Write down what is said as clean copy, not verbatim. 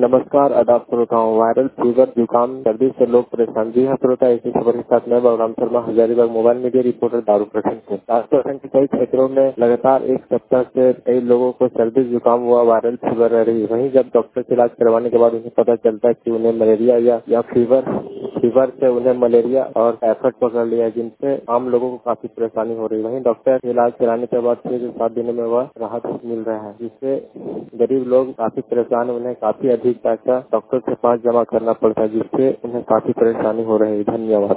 नमस्कार आदाब श्रोताओं। वायरल फीवर, जुकाम, सर्दी से लोग परेशान। जी हाँ श्रोता, इसी खबर के साथ मैं Balram Sharma, Hazaribagh mobile media reporter, Daru प्रखंड से। दारू प्रखंड के कई क्षेत्रों में लगातार एक सप्ताह से कई लोगों को सर्दी जुकाम हुआ, वायरल फीवर रह रही है। वहीं जब डॉक्टर से इलाज करवाने के बाद उन्हें पता चलता है कि उन्हें मलेरिया या फीवर से उन्हें मलेरिया और टाइफाइड पकड़ लिया है, जिनसे आम लोगों को काफी परेशानी हो रही है। वहीं डॉक्टर से इलाज कराने के बाद 6 से 7 दिनों में वह राहत मिल रहा है, जिससे गरीब लोग काफी परेशान, उन्हें काफी अधिक पैसा डॉक्टर के पास जमा करना पड़ता है, जिससे उन्हें काफी परेशानी हो रही है। धन्यवाद।